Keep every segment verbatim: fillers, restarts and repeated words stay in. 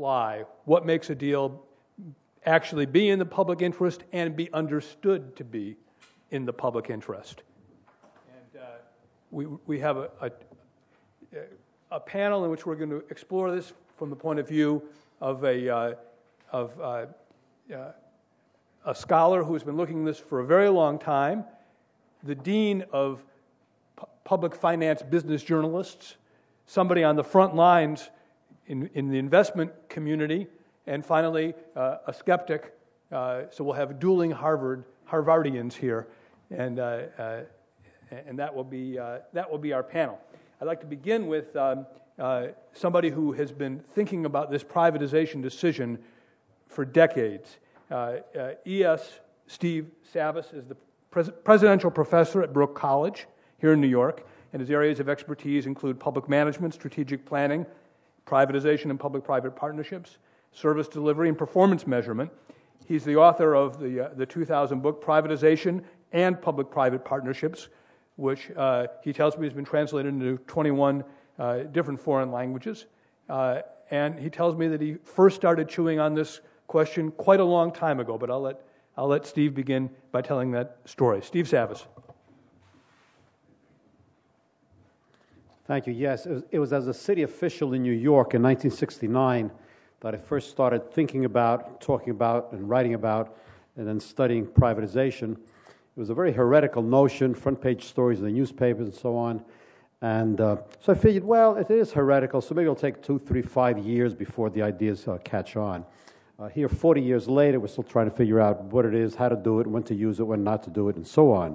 fly. What makes a deal actually be in the public interest and be understood to be in the public interest? And uh, we we have a, a a panel in which we're going to explore this from the point of view of a uh, of uh, uh, a scholar who's been looking at this for a very long time, the dean of pu- public finance business journalists, somebody on the front lines in, in the investment community, and finally uh, a skeptic. Uh, so we'll have dueling Harvard Harvardians here, and uh, uh, and that will be uh, that will be our panel. I'd like to begin with um, uh, somebody who has been thinking about this privatization decision for decades. Uh, uh, E S Steve Savvis is the pres- presidential professor at Brooke College here in New York, and his areas of expertise include public management, strategic planning, privatization and public-private partnerships, service delivery, and performance measurement. He's the author of the, uh, the two thousand book, Privatization and Public-Private Partnerships, which uh, he tells me has been translated into twenty-one uh, different foreign languages. Uh, and he tells me that he first started chewing on this question quite a long time ago, but I'll let I'll let Steve begin by telling that story. Steve Savvis. Thank you. Yes, it was, it was as a city official in New York in nineteen sixty-nine that I first started thinking about, talking about, and writing about, and then studying privatization. It was a very heretical notion, front-page stories in the newspapers and so on. And uh, so I figured, well, it is heretical, so maybe it'll take two, three, five years before the ideas uh, catch on. Uh, here, forty years later, we're still trying to figure out what it is, how to do it, when to use it, when not to do it, and so on.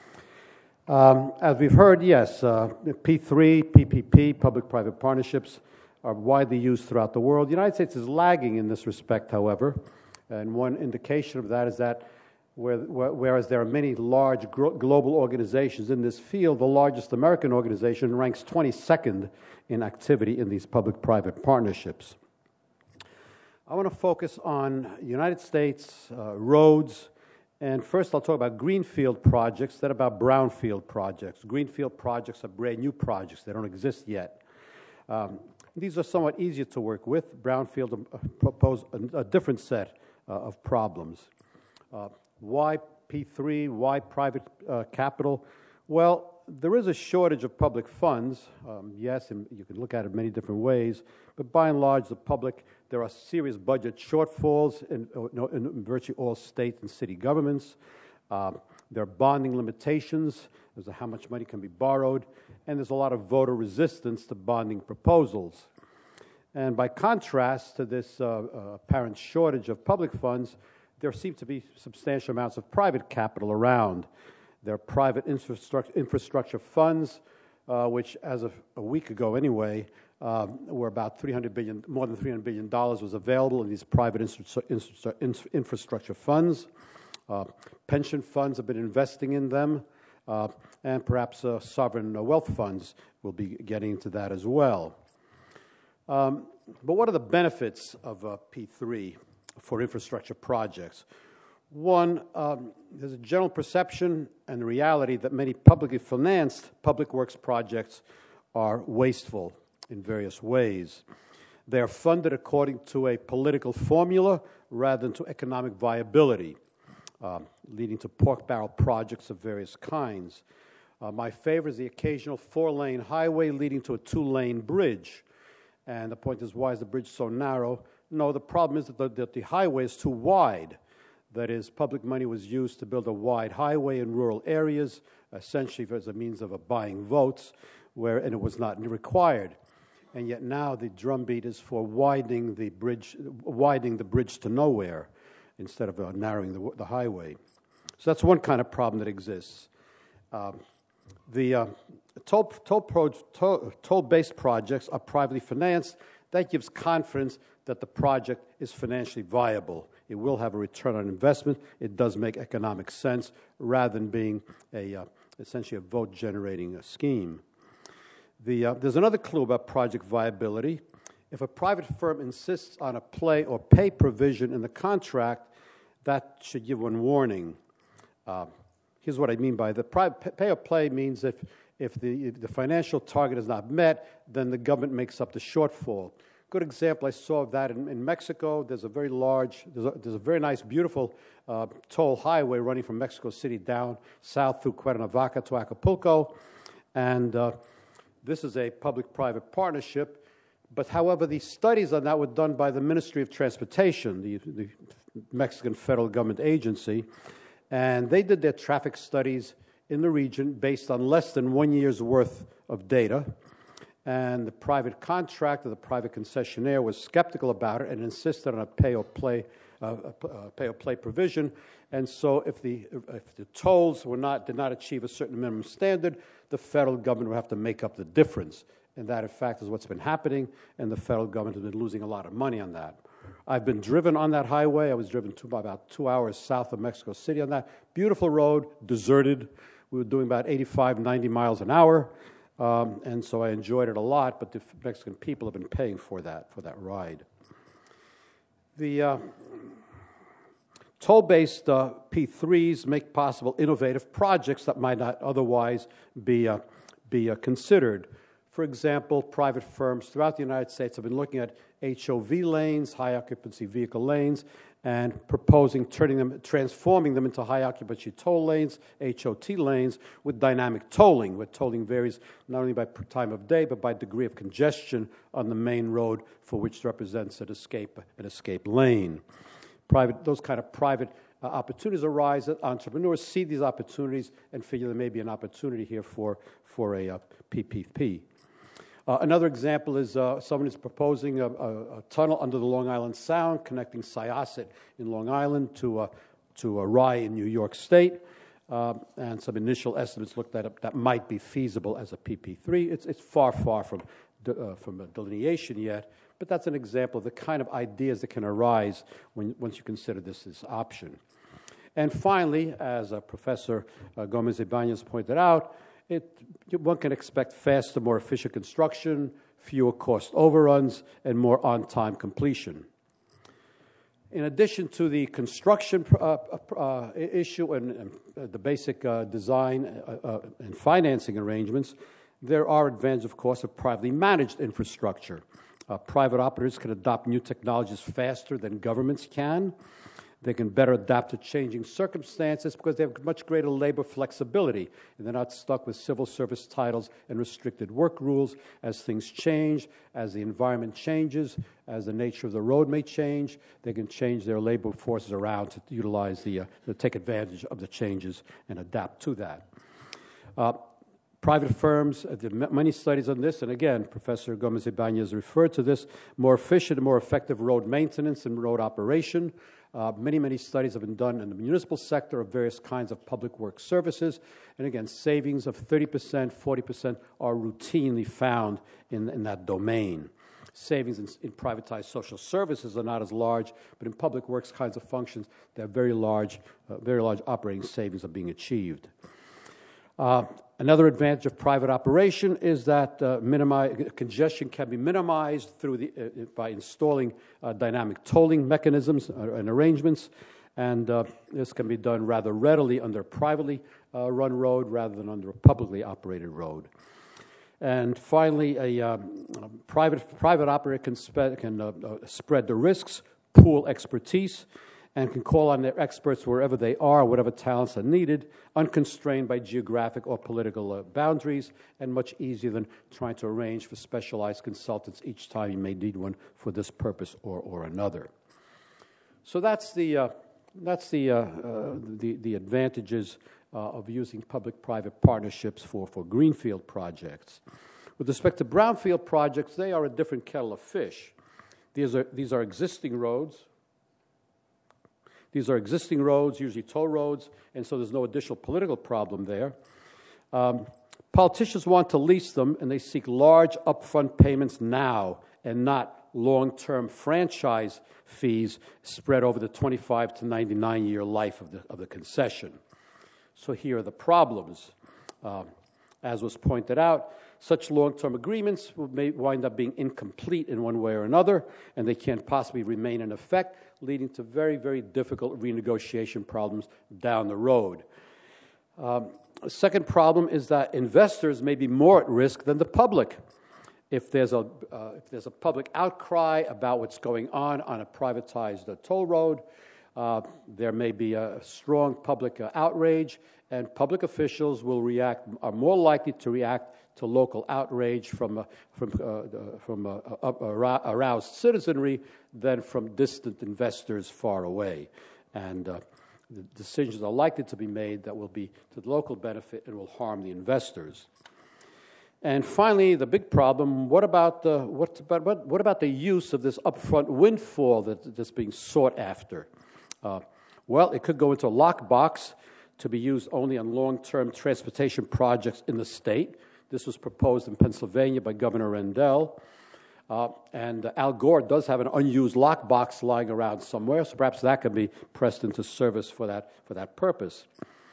Um, as we've heard, yes, uh, P three, P P P, public-private partnerships, are widely used throughout the world. The United States is lagging in this respect, however, and one indication of that is that where, whereas there are many large global organizations in this field, the largest American organization ranks twenty-second in activity in these public-private partnerships. I want to focus on United States uh, roads, and first I'll talk about greenfield projects, then about brownfield projects. Greenfield projects are brand new projects. They don't exist yet. Um, these are somewhat easier to work with. Brownfield uh, propose a, a different set uh, of problems. Uh, why P three? Why private uh, capital? Well, there is a shortage of public funds, um, yes, and you can look at it many different ways, but by and large, the public, there are serious budget shortfalls in, in virtually all state and city governments. Um, there are bonding limitations as to how much money can be borrowed, and there's a lot of voter resistance to bonding proposals. And by contrast to this uh, uh, apparent shortage of public funds, there seem to be substantial amounts of private capital around. There are private infrastructure, infrastructure funds, uh, which as of a week ago anyway, um, were about three hundred billion dollars, more than three hundred billion dollars was available in these private infrastructure funds. Uh, pension funds have been investing in them, uh, and perhaps uh, sovereign wealth funds will be getting into that as well. Um, but what are the benefits of uh, P three for infrastructure projects? One, um, there's a general perception and reality that many publicly financed public works projects are wasteful in various ways. They are funded according to a political formula rather than to economic viability, um, leading to pork barrel projects of various kinds. Uh, my favorite is the occasional four-lane highway leading to a two-lane bridge. And the point is, why is the bridge so narrow? No, the problem is that the, that the highway is too wide. That is, public money was used to build a wide highway in rural areas, essentially as a means of uh, buying votes, where and it was not required. And yet now the drumbeat is for widening the bridge, widening the bridge to nowhere, instead of uh, narrowing the, the highway. So that's one kind of problem that exists. Um, the uh, toll, toll pro, toll, toll-based projects are privately financed. That gives confidence that the project is financially viable. It will have a return on investment. It does make economic sense rather than being a, uh, essentially a vote-generating uh, scheme. The, uh, there's another clue about project viability. If a private firm insists on a play or pay provision in the contract, that should give one warning. Uh, here's what I mean by the private pay or play means if, if, the, if the financial target is not met, then the government makes up the shortfall. good example I saw of that in, in Mexico. There's a very large, there's a, there's a very nice, beautiful uh, toll highway running from Mexico City down south through Cuernavaca to Acapulco. And uh, this is a public-private partnership. But however, the studies on that were done by the Ministry of Transportation, the, the Mexican federal government agency. And they did their traffic studies in the region based on less than one year's worth of data. And the private contractor, the private concessionaire, was skeptical about it and insisted on a pay-or-play uh, uh, pay-or-play provision. And so, if the if the tolls were not did not achieve a certain minimum standard, the federal government would have to make up the difference. And that, in fact, is what's been happening. And the federal government has been losing a lot of money on that. I've been driven on that highway. I was driven two, about two hours south of Mexico City on that beautiful road, deserted. We were doing about eighty-five, ninety miles an hour. Um, and so I enjoyed it a lot, but the Mexican people have been paying for that, for that ride. The uh, toll-based uh, P threes make possible innovative projects that might not otherwise be, uh, be uh, considered. For example, private firms throughout the United States have been looking at H O V lanes, high-occupancy vehicle lanes, and proposing turning them, transforming them into high-occupancy toll lanes, H O T lanes, with dynamic tolling, where tolling varies not only by time of day, but by degree of congestion on the main road for which represents an escape, an escape lane. Private, those kind of private uh, opportunities arise. Entrepreneurs see these opportunities and figure there may be an opportunity here for, for a uh, P P P. Uh, another example is uh, someone is proposing a, a, a tunnel under the Long Island Sound connecting Syosset in Long Island to, uh, to uh, Rye in New York State. Uh, and some initial estimates looked at it that might be feasible as a P P three. It's, it's far, far from, de, uh, from a delineation yet, but that's an example of the kind of ideas that can arise when, once you consider this as option. And finally, as uh, Professor uh, Gomez-Ibanez pointed out, It, one can expect faster, more efficient construction, fewer cost overruns, and more on-time completion. In addition to the construction uh, uh, issue and, and uh, the basic uh, design uh, uh, and financing arrangements, there are advantages, of course, of privately managed infrastructure. Uh, private operators can adopt new technologies faster than governments can. They can better adapt to changing circumstances because they have much greater labor flexibility, and they're not stuck with civil service titles and restricted work rules. As things change, as the environment changes, as the nature of the road may change, they can change their labor forces around to utilize the, uh, to take advantage of the changes and adapt to that. Uh, Private firms, uh, there are many studies on this, and again, Professor Gomez-Ibanez referred to this, more efficient and more effective road maintenance and road operation. Uh, many, many studies have been done in the municipal sector of various kinds of public works services. And again, savings of thirty percent, forty percent are routinely found in, in that domain. Savings in, in privatized social services are not as large, but in public works kinds of functions, there are very large, uh, very large operating savings are being achieved. Uh, another advantage of private operation is that uh, minimize, congestion can be minimized through the, uh, by installing uh, dynamic tolling mechanisms and arrangements, and uh, this can be done rather readily under a privately uh, run road rather than under a publicly operated road. And finally, a, um, a private private operator can, spe- can uh, uh, spread the risks, pool expertise, and can call on their experts wherever they are, whatever talents are needed, unconstrained by geographic or political uh, boundaries, and much easier than trying to arrange for specialized consultants each time you may need one for this purpose or, or another. So that's the, uh, that's the, uh, uh, the, the advantages uh, of using public-private partnerships for, for greenfield projects. With respect to brownfield projects, they are a different kettle of fish. These are, these are existing roads. These are existing roads, usually toll roads, and so there's no additional political problem there. Um, politicians want to lease them, and they seek large upfront payments now and not long-term franchise fees spread over the twenty-five to ninety-nine year life of the, of the concession. So here are the problems. Um, as was pointed out, such long-term agreements may wind up being incomplete in one way or another, and they can't possibly remain in effect, leading to very, very difficult renegotiation problems down the road. Um, a second problem is that investors may be more at risk than the public. if there's a uh, if there's a public outcry about what's going on on a privatized uh, toll road, uh, there may be a strong public uh, outrage, and public officials will react are more likely to react to local outrage from uh, from uh, uh, from uh, uh, aroused citizenry than from distant investors far away, and uh, the decisions are likely to be made that will be to the local benefit and will harm the investors. And finally, the big problem: what about the what about what, what about the use of this upfront windfall that, that's being sought after? Uh, well, it could go into a lockbox to be used only on long-term transportation projects in the state. This was proposed in Pennsylvania by Governor Rendell. Uh, and uh, Al Gore does have an unused lockbox lying around somewhere, so perhaps that can be pressed into service for that, for that purpose.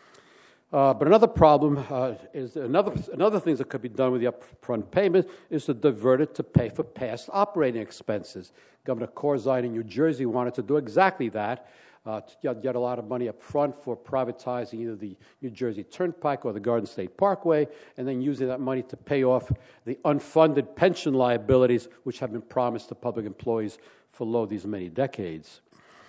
Uh, but another problem uh, is another, another thing that could be done with the upfront payment is to divert it to pay for past operating expenses. Governor Corzine in New Jersey wanted to do exactly that, uh, to get, get a lot of money up front for privatizing either the New Jersey Turnpike or the Garden State Parkway, and then using that money to pay off the unfunded pension liabilities which have been promised to public employees for lo these many decades.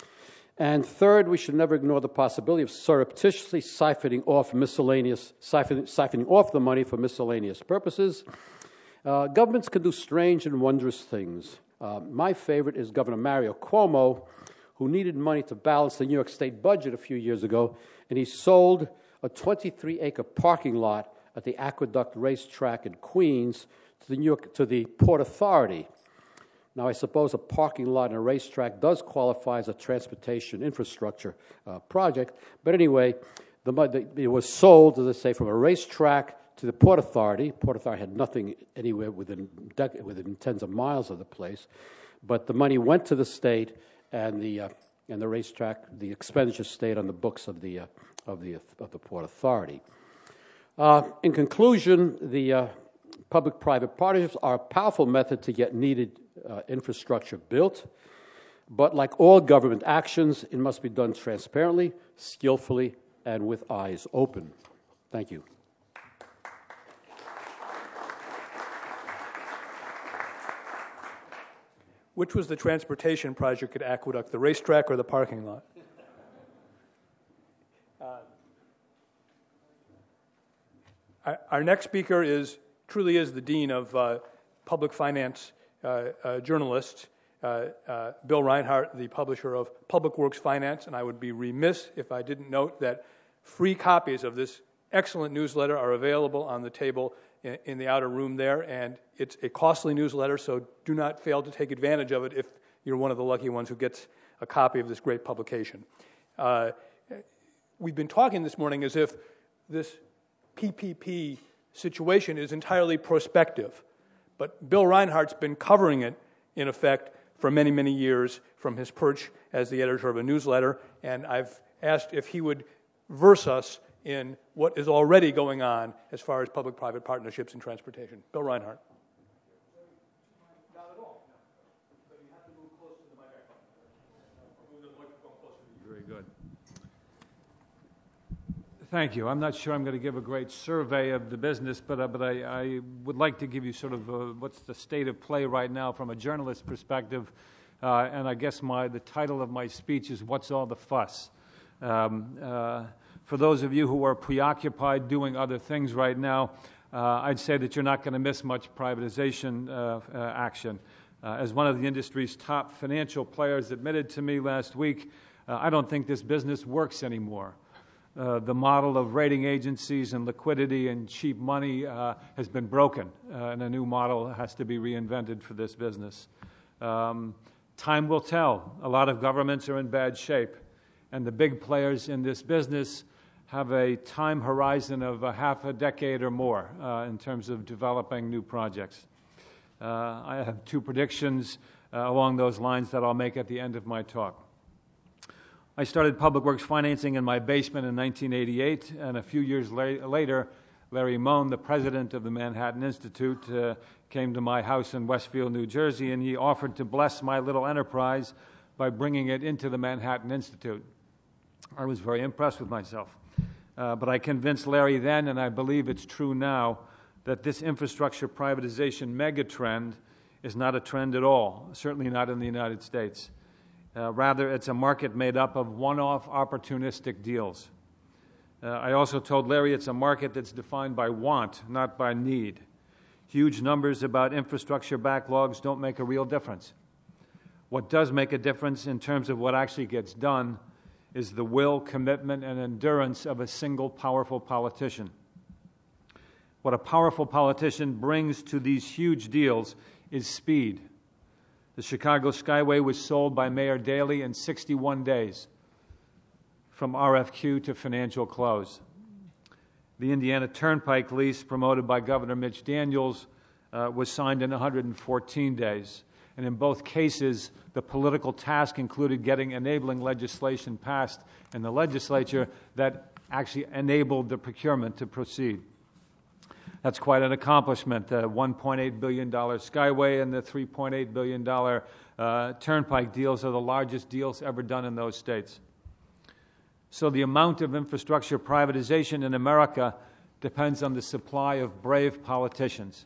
And third, we should never ignore the possibility of surreptitiously siphoning off miscellaneous, siphoning, siphoning off the money for miscellaneous purposes. Uh, governments can do strange and wondrous things. Uh, my favorite is Governor Mario Cuomo, who needed money to balance the New York State budget a few years ago, and he sold a twenty-three acre parking lot at the Aqueduct Racetrack in Queens to the, New York, to the Port Authority. Now, I suppose a parking lot and a racetrack does qualify as a transportation infrastructure uh, project, but anyway, the, the, it was sold, as I say, from a racetrack to the Port Authority. Port Authority had nothing anywhere within, within tens of miles of the place, but the money went to the state, and the uh, and the racetrack, the expenditure stayed on the books of the uh, of the of the Port Authority. Uh, in conclusion, the uh, public-private partnerships are a powerful method to get needed uh, infrastructure built, but like all government actions, it must be done transparently, skillfully, and with eyes open. Thank you. Which was the transportation project at Aqueduct, the racetrack or the parking lot? Uh, our, our next speaker is truly is the dean of uh, public finance uh, uh, journalists, uh, uh, Bill Reinhart, the publisher of Public Works Finance, and I would be remiss if I didn't note that free copies of this excellent newsletter are available on the table in, in the outer room there, and it's a costly newsletter, so do not fail to take advantage of it if you're one of the lucky ones who gets a copy of this great publication. Uh, we've been talking this morning as if this P P P situation is entirely prospective, but Bill Reinhart's been covering it, in effect, for many, many years from his perch as the editor of a newsletter, and I've asked if he would verse us in what is already going on as far as public-private partnerships in transportation. Bill Reinhart. Not at all. But you have to move closer to the microphone. Move the microphone closer to you. Very good. Thank you. I'm not sure I'm going to give a great survey of the business, but uh, but I, I would like to give you sort of uh, what's the state of play right now from a journalist perspective, uh, and I guess my the title of my speech is "What's All the Fuss?" Um, uh, for those of you who are preoccupied doing other things right now, uh, I'd say that you're not going to miss much privatization uh, uh, action. Uh, as one of the industry's top financial players admitted to me last week, uh, I don't think this business works anymore. Uh, the model of rating agencies and liquidity and cheap money uh, has been broken, uh, and a new model has to be reinvented for this business. Um, time will tell. A lot of governments are in bad shape, and the big players in this business have a time horizon of a half a decade or more uh, in terms of developing new projects. Uh, I have two predictions uh, along those lines that I'll make at the end of my talk. I started public works financing in my basement in nineteen eighty-eight, and a few years la- later, Larry Mohn, the president of the Manhattan Institute, uh, came to my house in Westfield, New Jersey, and he offered to bless my little enterprise by bringing it into the Manhattan Institute. I was very impressed with myself. Uh, but I convinced Larry then, and I believe it's true now, that this infrastructure privatization megatrend is not a trend at all, certainly not in the United States. Uh, rather, it's a market made up of one-off opportunistic deals. Uh, I also told Larry it's a market that's defined by want, not by need. Huge numbers about infrastructure backlogs don't make a real difference. What does make a difference in terms of what actually gets done is the will, commitment, and endurance of a single powerful politician. What a powerful politician brings to these huge deals is speed. The Chicago Skyway was sold by Mayor Daley in sixty-one days, from R F Q to financial close. The Indiana Turnpike lease, promoted by Governor Mitch Daniels, uh, was signed in one hundred fourteen days. And in both cases, the political task included getting enabling legislation passed in the legislature that actually enabled the procurement to proceed. That's quite an accomplishment. The one point eight billion dollars Skyway and the three point eight billion dollars uh, Turnpike deals are the largest deals ever done in those states. So the amount of infrastructure privatization in America depends on the supply of brave politicians.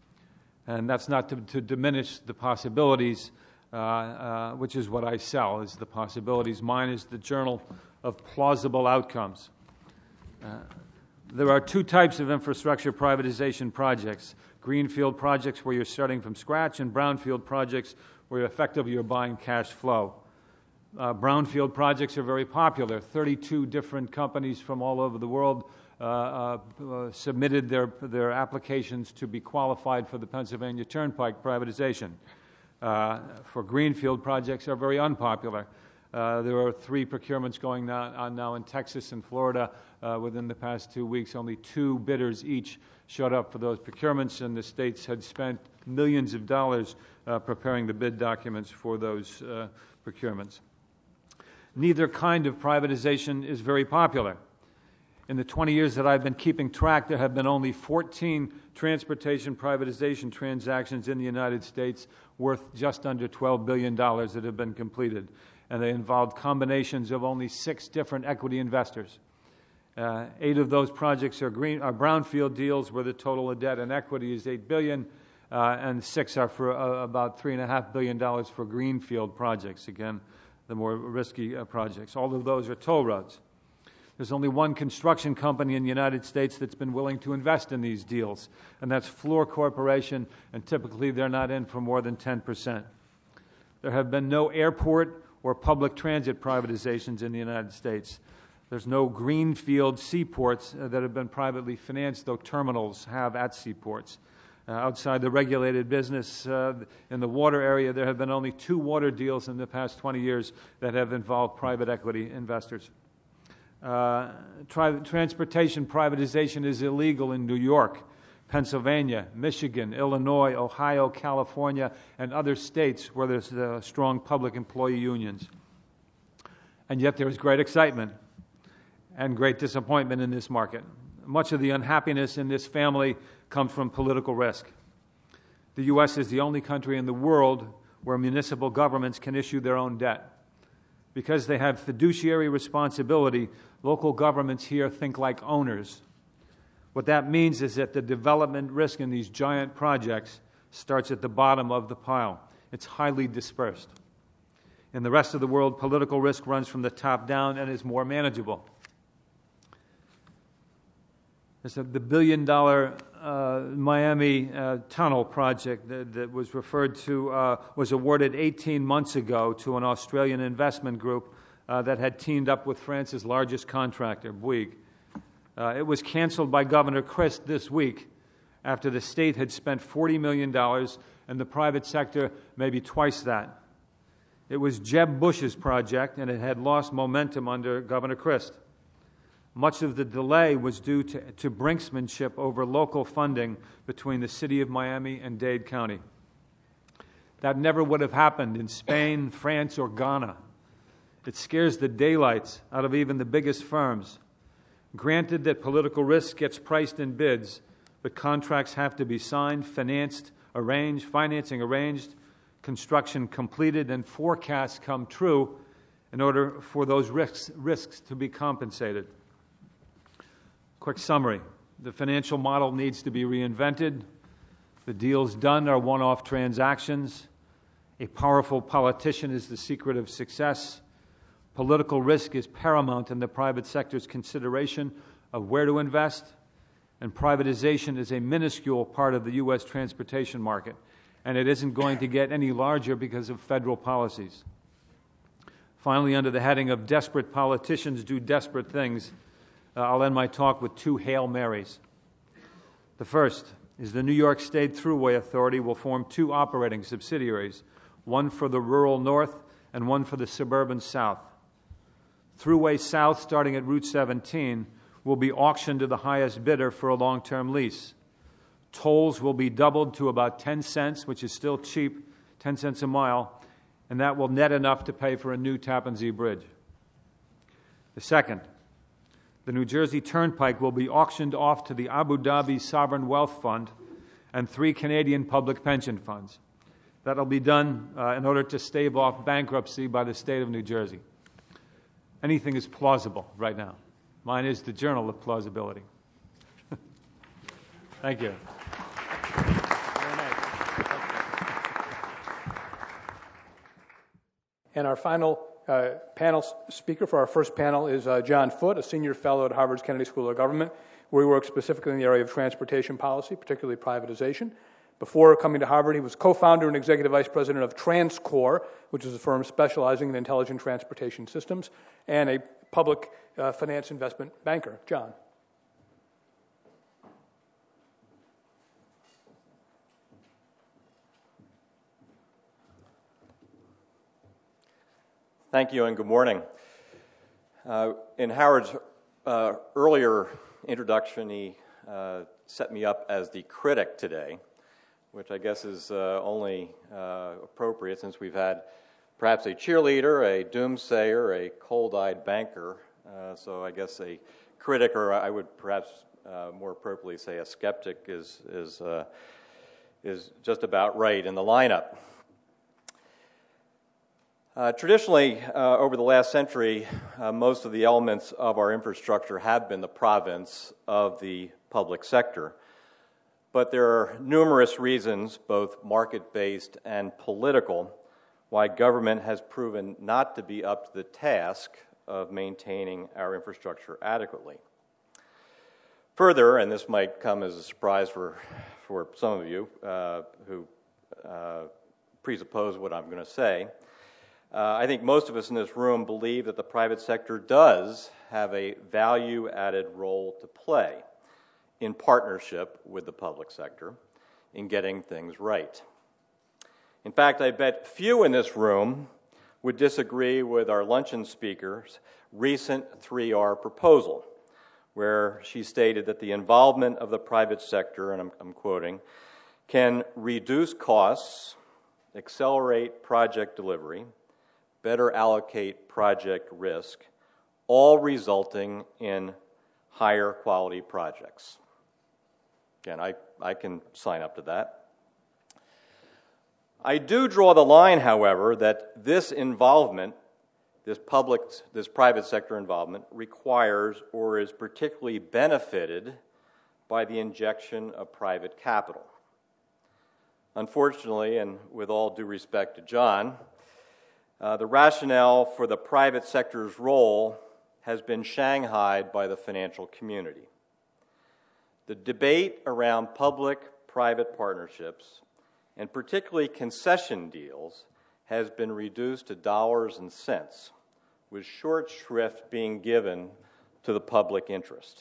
And that's not to, to diminish the possibilities, uh, uh, which is what I sell, is the possibilities. Mine is the Journal of Plausible Outcomes. Uh, There are two types of infrastructure privatization projects: greenfield projects where you're starting from scratch, and brownfield projects where effectively you're buying cash flow. Uh, brownfield projects are very popular. thirty-two different companies from all over the world uh, uh, uh, submitted their, their applications to be qualified for the Pennsylvania Turnpike privatization. Uh, for greenfield projects are very unpopular. Uh, there are three procurements going now, on now in Texas and Florida. Uh, within the past two weeks, only two bidders each showed up for those procurements, and the states had spent millions of dollars uh, preparing the bid documents for those uh, procurements. Neither kind of privatization is very popular. In the twenty years that I've been keeping track, there have been only fourteen transportation privatization transactions in the United States worth just under twelve billion dollars that have been completed, and they involved combinations of only six different equity investors. Uh, eight of those projects are, green, are brownfield deals where the total of debt and equity is eight billion dollars, uh, and six are for uh, about three point five billion dollars for greenfield projects, again, the more risky uh, projects. All of those are toll roads. There's only one construction company in the United States that's been willing to invest in these deals, and that's Fluor Corporation, and typically they're not in for more than ten percent. There have been no airport or public transit privatizations in the United States. There's no greenfield seaports uh, that have been privately financed, though terminals have at seaports. Uh, outside the regulated business uh, in the water area, there have been only two water deals in the past twenty years that have involved private equity investors. Uh, tri- transportation privatization is illegal in New York, Pennsylvania, Michigan, Illinois, Ohio, California, and other states where there's uh, strong public employee unions. And yet there is great excitement and great disappointment in this market. Much of the unhappiness in this family comes from political risk. The U S is the only country in the world where municipal governments can issue their own debt. Because they have fiduciary responsibility, local governments here think like owners. What that means is that the development risk in these giant projects starts at the bottom of the pile. It's highly dispersed. In the rest of the world, political risk runs from the top down and is more manageable. There's a, the billion-dollar uh, Miami uh, tunnel project that, that was referred to uh, was awarded eighteen months ago to an Australian investment group uh, that had teamed up with France's largest contractor, Bouygues. Uh, it was canceled by Governor Christ this week after the state had spent forty million dollars and the private sector maybe twice that. It was Jeb Bush's project, and it had lost momentum under Governor Christ. Much of the delay was due to, to brinksmanship over local funding between the city of Miami and Dade County. That never would have happened in Spain, France, or Ghana. It scares the daylights out of even the biggest firms. Granted that political risk gets priced in bids, but contracts have to be signed, financed, arranged, financing arranged, construction completed, and forecasts come true in order for those risks, risks to be compensated. Quick summary. The financial model needs to be reinvented. The deals done are one-off transactions. A powerful politician is the secret of success. Political risk is paramount in the private sector's consideration of where to invest, and privatization is a minuscule part of the U S transportation market, and it isn't going to get any larger because of federal policies. Finally, under the heading of desperate politicians do desperate things, uh, I'll end my talk with two Hail Marys. The first is the New York State Thruway Authority will form two operating subsidiaries, one for the rural north and one for the suburban south. Thruway South, starting at Route seventeen, will be auctioned to the highest bidder for a long-term lease. Tolls will be doubled to about ten cents, which is still cheap, ten cents a mile, and that will net enough to pay for a new Tappan Zee Bridge. The second, the New Jersey Turnpike will be auctioned off to the Abu Dhabi Sovereign Wealth Fund and three Canadian public pension funds. That will be done uh, in order to stave off bankruptcy by the state of New Jersey. Anything is plausible right now. Mine is the Journal of Plausibility. Thank you. And our final uh, panel speaker for our first panel is uh, John Foote, a senior fellow at Harvard's Kennedy School of Government, where he works specifically in the area of transportation policy, particularly privatization. Before coming to Harvard, he was co-founder and executive vice president of TransCore, which is a firm specializing in intelligent transportation systems, and a public uh, finance investment banker. John. Thank you and good morning. Uh, in Howard's uh, earlier introduction, he uh, set me up as the critic today, which I guess is uh, only uh, appropriate since we've had perhaps a cheerleader, a doomsayer, a cold-eyed banker. Uh, so I guess a critic, or I would perhaps uh, more appropriately say a skeptic, is is uh, is just about right in the lineup. Uh, traditionally, uh, over the last century, uh, most of the elements of our infrastructure have been the province of the public sector. But there are numerous reasons, both market-based and political, why government has proven not to be up to the task of maintaining our infrastructure adequately. Further, and this might come as a surprise for, for some of you uh, who uh, presuppose what I'm going to say, Uh, I think most of us in this room believe that the private sector does have a value-added role to play in partnership with the public sector in getting things right. In fact, I bet few in this room would disagree with our luncheon speaker's recent three R proposal, where she stated that the involvement of the private sector, and I'm, I'm quoting, can reduce costs, accelerate project delivery, better allocate project risk, all resulting in higher quality projects. Again, I, I can sign up to that. I do draw the line, however, that this involvement, this public, this private sector involvement, requires or is particularly benefited by the injection of private capital. Unfortunately, and with all due respect to John, Uh, the rationale for the private sector's role has been shanghaied by the financial community. The debate around public-private partnerships, and particularly concession deals, has been reduced to dollars and cents, with short shrift being given to the public interest.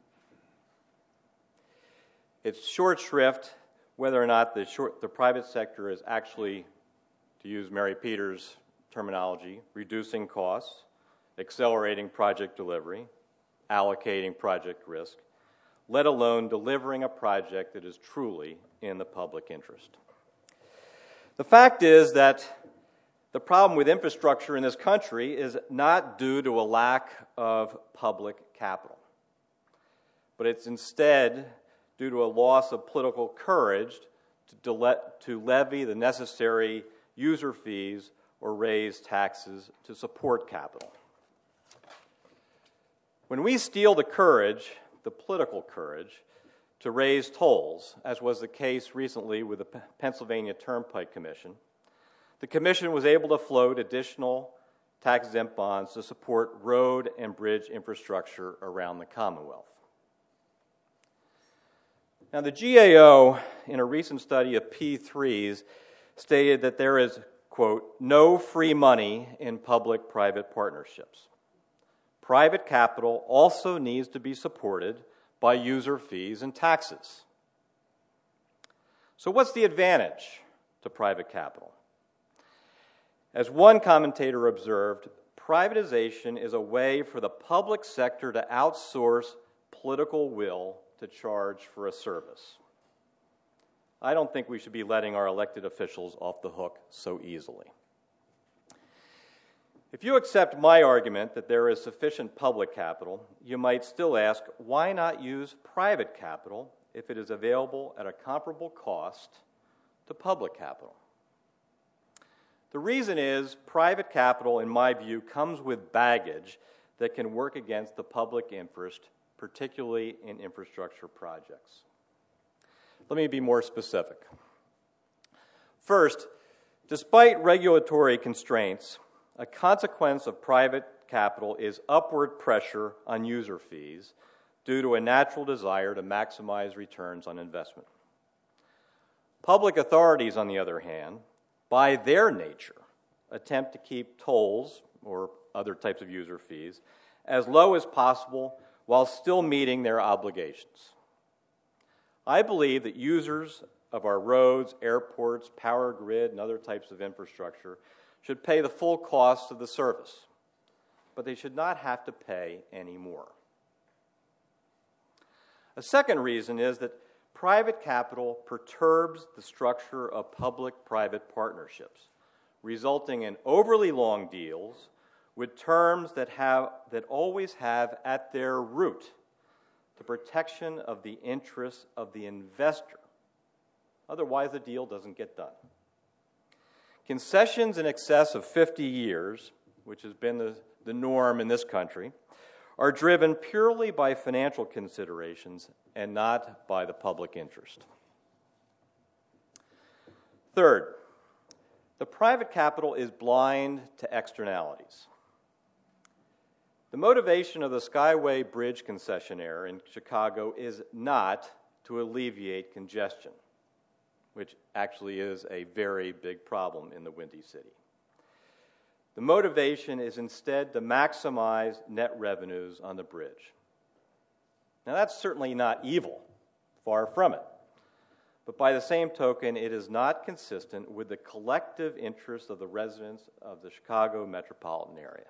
It's short shrift whether or not the, short, the private sector is actually, to use Mary Peters' terminology, reducing costs, accelerating project delivery, allocating project risk, let alone delivering a project that is truly in the public interest. The fact is that the problem with infrastructure in this country is not due to a lack of public capital, but it's instead due to a loss of political courage to, dele- to levy the necessary user fees or raise taxes to support capital. When we steal the courage the political courage to raise tolls, as was the case recently with the P- Pennsylvania Turnpike Commission, the Commission was able to float additional tax-exempt bonds to support road and bridge infrastructure around the Commonwealth. Now, the G A O, in a recent study of P threes, stated that there is, quote, no free money in public-private partnerships. Private capital also needs to be supported by user fees and taxes. So what's the advantage to private capital? As one commentator observed, privatization is a way for the public sector to outsource political will to charge for a service. I don't think we should be letting our elected officials off the hook so easily. If you accept my argument that there is sufficient public capital, you might still ask, why not use private capital if it is available at a comparable cost to public capital? The reason is private capital, in my view, comes with baggage that can work against the public interest, particularly in infrastructure projects. Let me be more specific. First, despite regulatory constraints, a consequence of private capital is upward pressure on user fees due to a natural desire to maximize returns on investment. Public authorities, on the other hand, by their nature, attempt to keep tolls, or other types of user fees, as low as possible while still meeting their obligations. I believe that users of our roads, airports, power grid, and other types of infrastructure should pay the full cost of the service, but they should not have to pay any more. A second reason is that private capital perturbs the structure of public-private partnerships, resulting in overly long deals with terms that have that always have at their root the protection of the interests of the investor. Otherwise, the deal doesn't get done. Concessions in excess of fifty years, which has been the, the norm in this country, are driven purely by financial considerations and not by the public interest. Third, the private capital is blind to externalities. The motivation of the Skyway Bridge concessionaire in Chicago is not to alleviate congestion, which actually is a very big problem in the Windy City. The motivation is instead to maximize net revenues on the bridge. Now, that's certainly not evil, far from it. But by the same token, it is not consistent with the collective interests of the residents of the Chicago metropolitan area.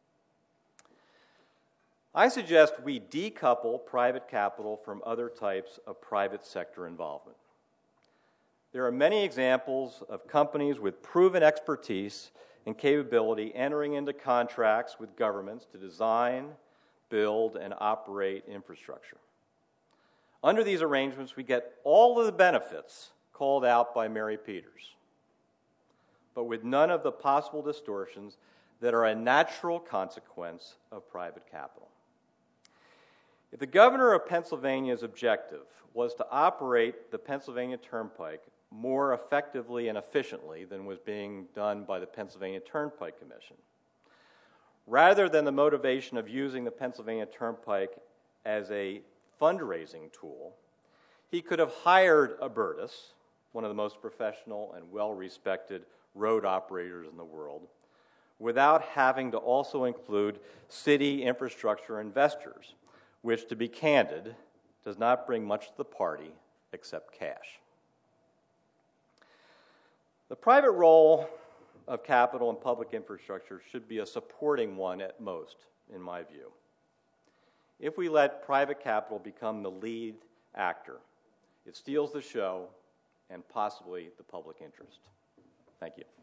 I suggest we decouple private capital from other types of private sector involvement. There are many examples of companies with proven expertise and capability entering into contracts with governments to design, build, and operate infrastructure. Under these arrangements, we get all of the benefits called out by Mary Peters, but with none of the possible distortions that are a natural consequence of private capital. If the governor of Pennsylvania's objective was to operate the Pennsylvania Turnpike more effectively and efficiently than was being done by the Pennsylvania Turnpike Commission, rather than the motivation of using the Pennsylvania Turnpike as a fundraising tool, he could have hired Abertis, one of the most professional and well-respected road operators in the world, without having to also include city infrastructure investors, which, to be candid, does not bring much to the party except cash. The private role of capital in public infrastructure should be a supporting one at most, in my view. If we let private capital become the lead actor, it steals the show and possibly the public interest. Thank you.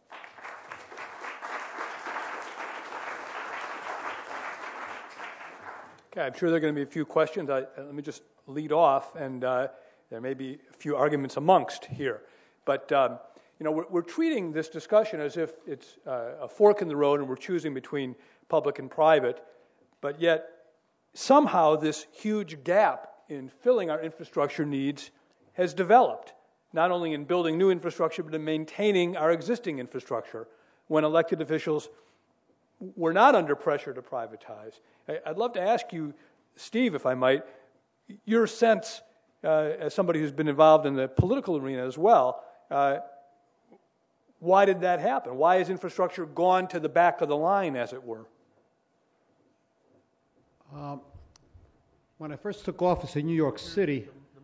Okay, I'm sure there are going to be a few questions. I, let me just lead off, and uh, there may be a few arguments amongst here. But, um, you know, we're, we're treating this discussion as if it's uh, a fork in the road and we're choosing between public and private, but yet somehow this huge gap in filling our infrastructure needs has developed, not only in building new infrastructure, but in maintaining our existing infrastructure when elected officials were not under pressure to privatize. I'd love to ask you, Steve, if I might, your sense, uh, as somebody who's been involved in the political arena as well, uh, why did that happen? Why has infrastructure gone to the back of the line, as it were? Um, when I first took office in New York City,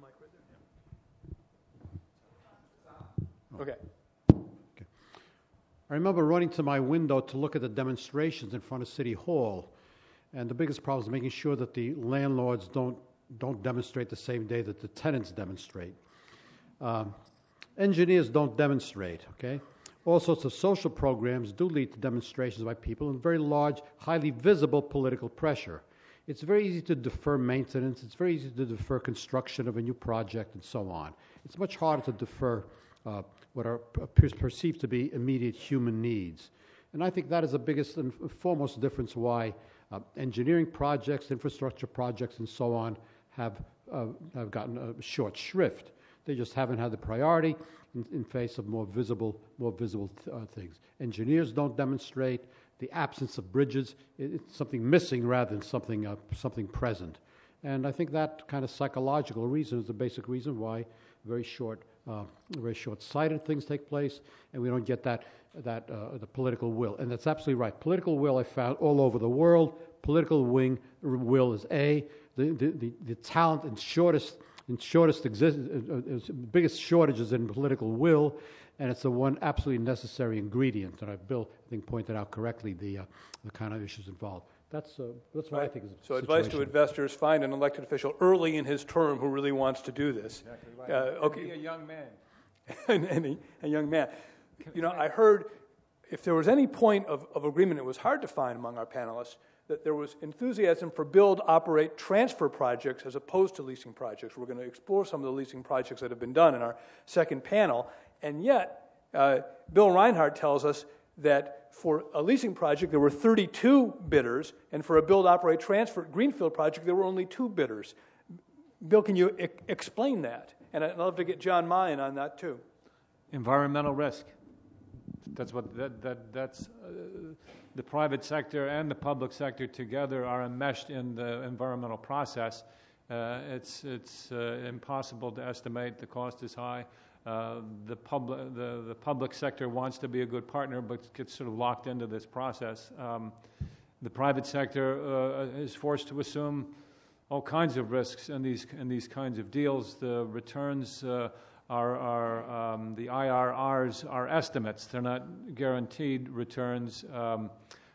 okay. I remember running to my window to look at the demonstrations in front of City Hall, and the biggest problem is making sure that the landlords don't don't demonstrate the same day that the tenants demonstrate. Um, engineers don't demonstrate, okay? All sorts of social programs do lead to demonstrations by people and very large, highly visible political pressure. It's very easy to defer maintenance. It's very easy to defer construction of a new project and so on. It's much harder to defer uh, what are per- perceived to be immediate human needs. And I think that is the biggest and foremost difference why uh, engineering projects, infrastructure projects, and so on have, uh, have gotten a short shrift. They just haven't had the priority in, in face of more visible, more visible th- uh, things. Engineers don't demonstrate. The absence of bridges, it, it's something missing rather than something, uh, something present. And I think that kind of psychological reason is the basic reason why very short, uh, very short-sighted things take place, and we don't get that, that uh, the political will. And that's absolutely right. Political will I found all over the world. Political wing will is A. The, the, the, the talent and shortest, and shortest exist, uh, uh, biggest shortages in political will, and it's the one absolutely necessary ingredient. And I, Bill, I think, pointed out correctly the uh, the kind of issues involved. That's uh, that's what Right. I think is the So situation. advice to investors, find an elected official early in his term who really wants to do this. Exactly right. Uh, okay. Be a young man. and, and a, a young man. You know, I heard if there was any point of, of agreement, it was hard to find among our panelists, that there was enthusiasm for build, operate, transfer projects as opposed to leasing projects. We're going to explore some of the leasing projects that have been done in our second panel. And yet, uh, Bill Reinhardt tells us that for a leasing project, there were thirty-two bidders, and for a build, operate, transfer greenfield project, there were only two bidders. Bill, can you e- explain that? And I'd love to get John Mayen on that, too. Environmental risk. That's what that that that's uh, the private sector and the public sector together are enmeshed in the environmental process. Uh, it's it's uh, impossible to estimate. The cost is high. Uh, the public the, the public sector wants to be a good partner, but gets sort of locked into this process. Um, the private sector uh, is forced to assume all kinds of risks in these in these kinds of deals. The returns. Uh, Are, are um, the I R Rs are estimates. They're not guaranteed returns. Um,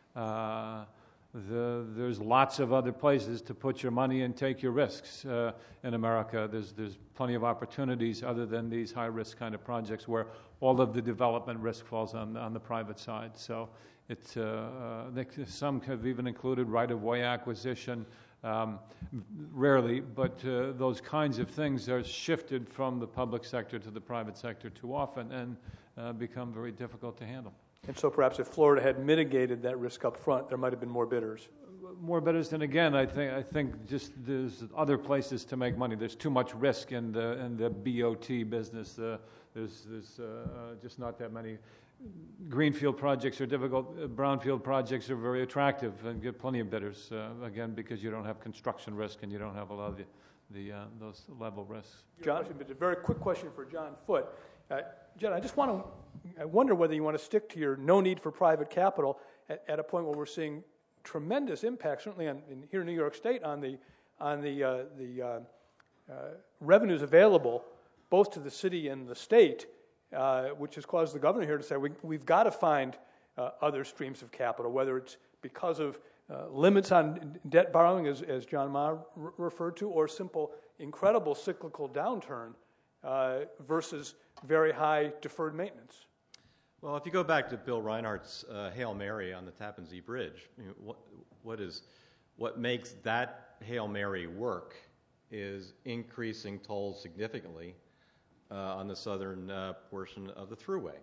uh, the, there's lots of other places to put your money and take your risks uh, in America. There's there's plenty of opportunities other than these high risk kind of projects where all of the development risk falls on on the private side. So it's uh, uh, they, some have even included right of way acquisition. Um, rarely, but uh, those kinds of things are shifted from the public sector to the private sector too often and uh, become very difficult to handle. And so perhaps if Florida had mitigated that risk up front, there might have been more bidders. More bidders, and again, I think I think just there's other places to make money. There's too much risk in the in the B O T business. Uh, there's there's uh, just not that many. Greenfield projects are difficult. Brownfield projects are very attractive and get plenty of bidders. Uh, again, because you don't have construction risk and you don't have a lot of the, the uh, those level risks. John, but a very quick question for John Foote. Uh, John, I just want to. I wonder whether you want to stick to your no need for private capital at, at a point where we're seeing tremendous impact, certainly on, in, here in New York State, on the on the uh, the uh, uh, revenues available both to the city and the state. Uh, which has caused the governor here to say we, we've got to find uh, other streams of capital, whether it's because of uh, limits on debt borrowing, as, as John Ma re- referred to, or simple, incredible cyclical downturn uh, versus very high deferred maintenance. Well, if you go back to Bill Reinhardt's uh, Hail Mary on the Tappan Zee Bridge, you know, what, what, is, what makes that Hail Mary work is increasing tolls significantly Uh, on the southern uh, portion of the thruway.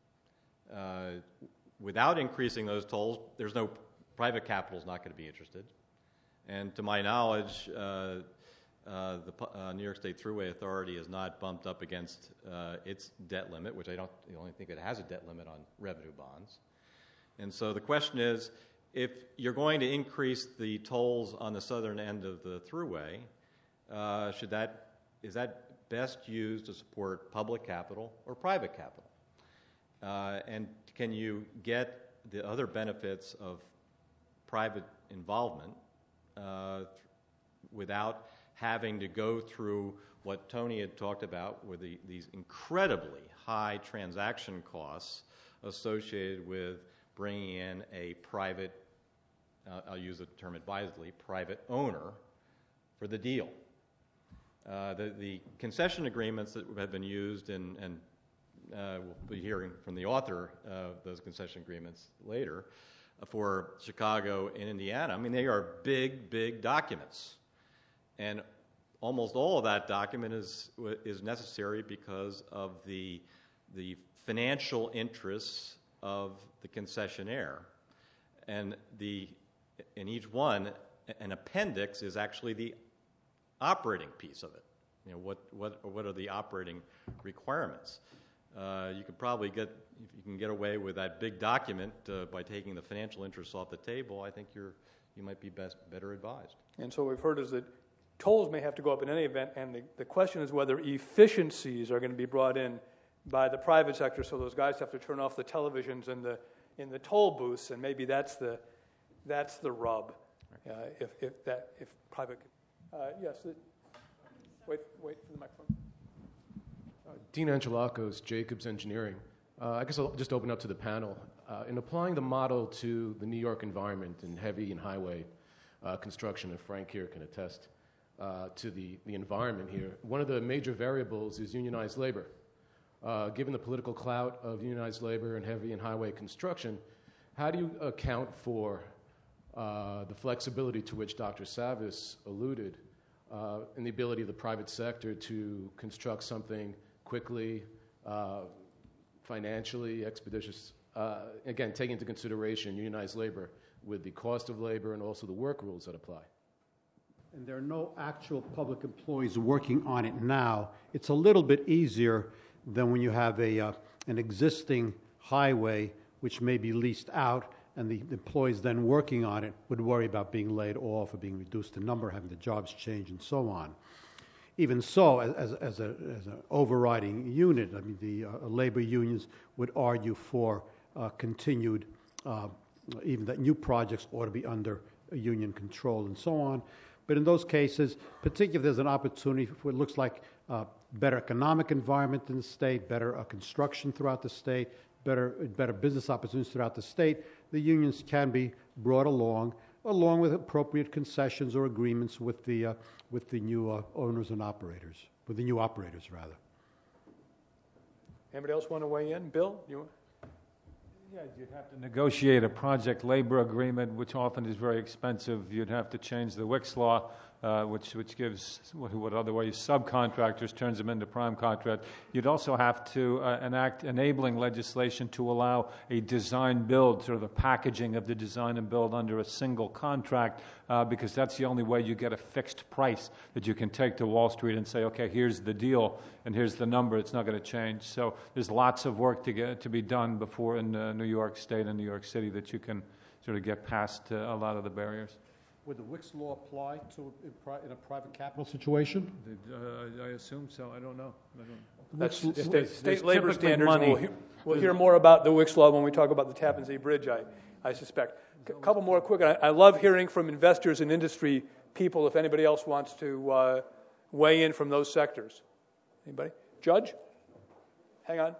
Uh, without increasing those tolls, there's no private capital is not going to be interested. And to my knowledge, uh, uh, the uh, New York State Thruway Authority has not bumped up against uh, its debt limit, which I don't I only think it has a debt limit on revenue bonds. And so the question is, if you're going to increase the tolls on the southern end of the Thruway, uh, should that is that best used to support public capital or private capital? Uh, and can you get the other benefits of private involvement uh, th- without having to go through what Tony had talked about with the, these incredibly high transaction costs associated with bringing in a private, uh, I'll use the term advisedly, private owner for the deal? Uh, the, the concession agreements that have been used, in, and uh, we'll be hearing from the author of those concession agreements later, uh, for Chicago and Indiana, I mean, they are big, big documents. And almost all of that document is, is necessary because of the, the financial interests of the concessionaire. And the, in each one, an appendix is actually the operating piece of it. You know, what what what are the operating requirements? Uh, you could probably get, if you can get away with that big document uh, by taking the financial interests off the table, I think you're you might be best better advised. And so what we've heard is that tolls may have to go up in any event, and the, the question is whether efficiencies are going to be brought in by the private sector, so those guys have to turn off the televisions in the in the toll booths, and maybe that's the that's the rub. Uh, if if that if private. Uh, yes, it, wait, wait for the microphone. Uh, Dean Angelakos, Jacobs Engineering. Uh, I guess I'll just open up to the panel. Uh, in applying the model to the New York environment in heavy and highway uh, construction, and Frank here can attest uh, to the, the environment here, one of the major variables is unionized labor. Uh, given the political clout of unionized labor in heavy and highway construction, how do you account for Uh, the flexibility to which Doctor Savas alluded, uh, and the ability of the private sector to construct something quickly, uh, financially, expeditious, uh, again, taking into consideration unionized labor with the cost of labor and also the work rules that apply? And there are no actual public employees working on it now. It's a little bit easier than when you have a uh, an existing highway which may be leased out, and the employees then working on it would worry about being laid off or being reduced in number, having the jobs change, and so on. Even so, as, as, a, as an overriding unit, I mean, the uh, labor unions would argue for uh, continued, uh, even that new projects ought to be under union control and so on. But in those cases, particularly if there's an opportunity for what looks like uh, better economic environment in the state, better uh, construction throughout the state, better better business opportunities throughout the state, the unions can be brought along, along with appropriate concessions or agreements with the uh, with the new uh, owners and operators, with the new operators rather. Anybody else want to weigh in? Bill, you? Yeah, you'd have to negotiate a project labor agreement, which often is very expensive. You'd have to change the Wicks law, uh, which which gives what, what otherwise subcontractors turns them into prime contract. You'd also have to uh, enact enabling legislation to allow a design build, sort of a packaging of the design and build under a single contract, uh, because that's the only way you get a fixed price that you can take to Wall Street and say, okay, here's the deal and here's the number. It's not going to change. So there's lots of work to get to be done before in uh, New York State and New York City that you can sort of get past uh, a lot of the barriers. Would the Wicks law apply to in a private capital situation? Uh, I assume so. I don't know. I don't. That's There's- state, there's state labor typically standards. money. We'll hear, we'll hear more about the Wicks law when we talk about the Tappan Zee Bridge, I, I suspect. A couple more quick. I, I love hearing from investors and industry people if anybody else wants to uh, weigh in from those sectors. Anybody? Judge? Hang on.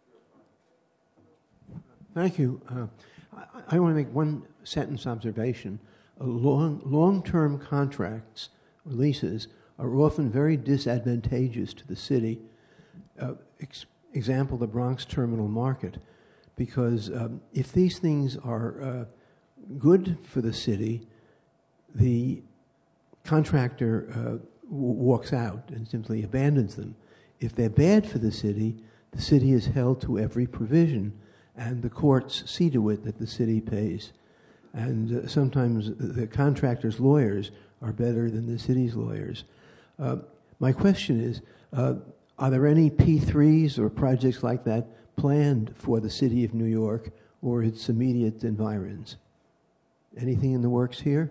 Thank you. Uh, I, I want to make one sentence observation. Uh, long, long-term contracts or leases are often very disadvantageous to the city. Uh, ex- example, the Bronx Terminal Market, because um, if these things are uh, good for the city, the contractor uh, w- walks out and simply abandons them. If they're bad for the city, the city is held to every provision, and the courts see to it that the city pays. and uh, sometimes the contractor's lawyers are better than the city's lawyers. Uh, my question is, uh, are there any P threes or projects like that planned for the city of New York or its immediate environs? Anything in the works here?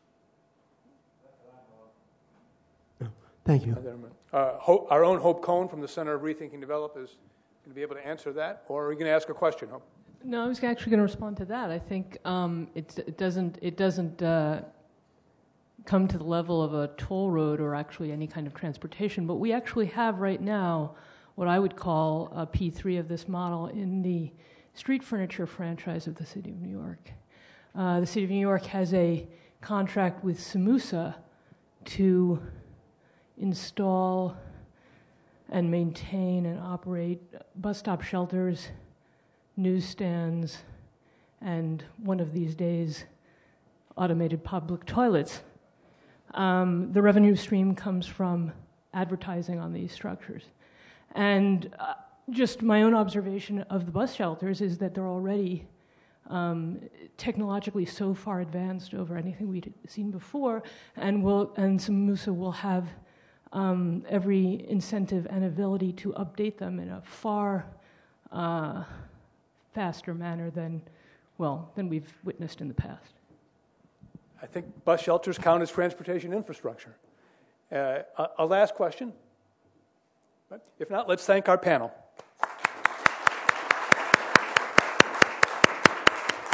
No. Thank you. Uh, Hope, our own Hope Cohn from the Center of Rethinking Develop is going to be able to answer that, or are we going to ask a question, Hope? No, I was actually going to respond to that. I think um, it, it doesn't it doesn't uh, come to the level of a toll road or actually any kind of transportation, but we actually have right now what I would call a P three of this model in the street furniture franchise of the City of New York. Uh, the City of New York has a contract with Samusa to install and maintain and operate bus stop shelters, newsstands, and one of these days, automated public toilets. Um, the revenue stream comes from advertising on these structures. And uh, just my own observation of the bus shelters is that they're already um, technologically so far advanced over anything we'd seen before, and will and Samusa will have um, every incentive and ability to update them in a far uh, faster manner than, well, than we've witnessed in the past. I think bus shelters count as transportation infrastructure. Uh, a, a last question? If not, let's thank our panel.